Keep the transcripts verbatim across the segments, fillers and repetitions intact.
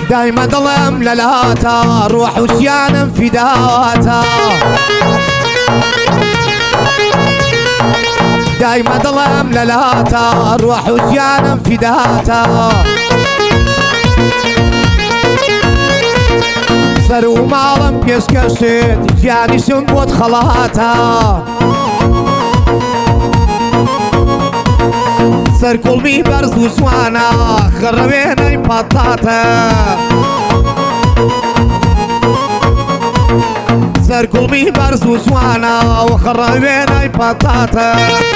دايما ظلم للاتا روح وشيانا في داتا دايما ظلم للاتا روح وشيانا في داتا سر وماڵم پێشکەشێت گیانیشم بۆت خەڵاتە سەر کوڵمی بەرز و جوانە خڕەوێنەی پەتاتە سەر کوڵمی بەرز و جوانە و خڕەوێنەی پەتاتە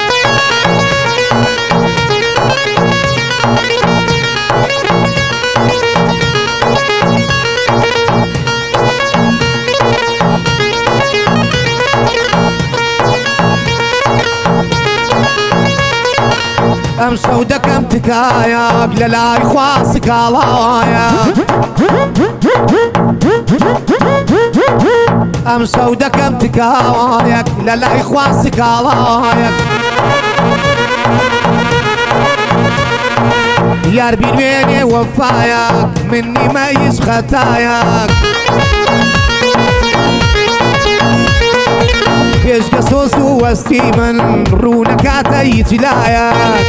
ئەم شەو دەکەم تکایەک لە لای خوا سکاڵایە ئەم شەو دەکەم تکایەک لە لای خوا سکاڵایەک یار بینوێنێ وەفایەک من نیمە هیچ خەتایەک پێشکە سۆز و وەستی من ڕوو نەکاتە هیچ لایەک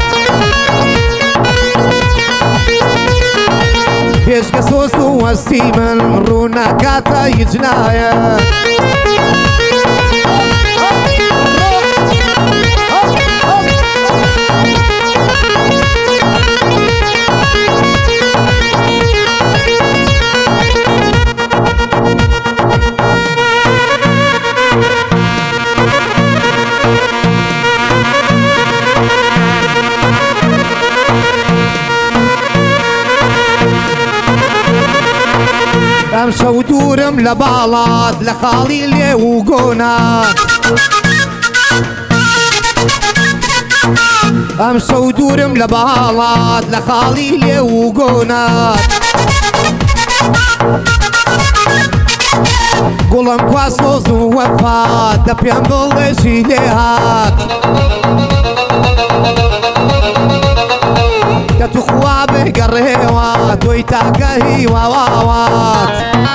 پێشکە سۆز و وەستی من ڕوو نەکاتە هیچ لایەک ئەم شەو دوورم لە باڵات لە خاڵی لێ و گۆنات ئەم شەو دوورم لە باڵات لە خاڵی لێ و گۆنات گوڵم کوا سۆز و وەفات دە پێم بڵێژی لێ هات دە تو خوا بگەڕێوە تۆی تاکە هیواوات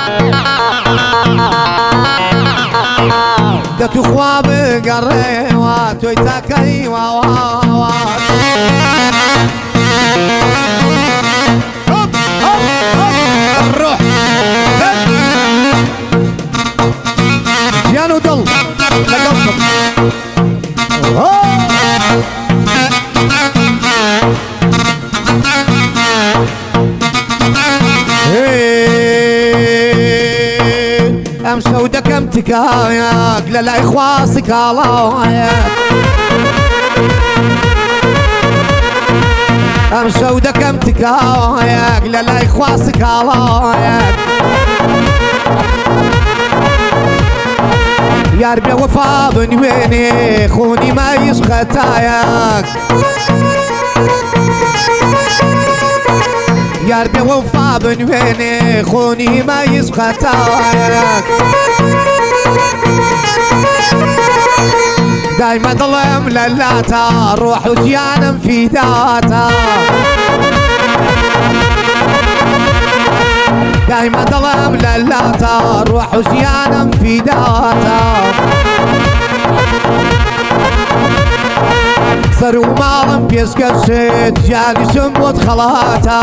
دە تو خوا بگەڕێوە تۆی تاکە هیواوات ڕۆح گیان و دڵ لەگەڵتم ئەم شەو دەکەم تکایەک لە لای خوا سکاڵایەک ئەم شەو دەکەم تکایەک لە لای خوا سکاڵایەک یار بێ وەفا بنوێنێ خۆنی مایش خەتایەک یار بێ وەفا بنوێنێ خۆنی مایش خەتایەک دایمە دڵم لە لاتە ڕۆح و گیانم فیداتە دایمە دڵم لە لاتە ڕۆح و گیانم فیداتە سەر و ماڵم پێشکەشێت گیانیشم بۆت خەڵاتە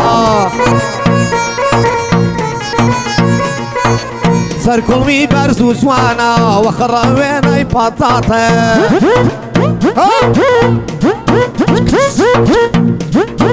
سەر کوڵمی بەرز و جوانە وە خڕەوێنەی پەتاتە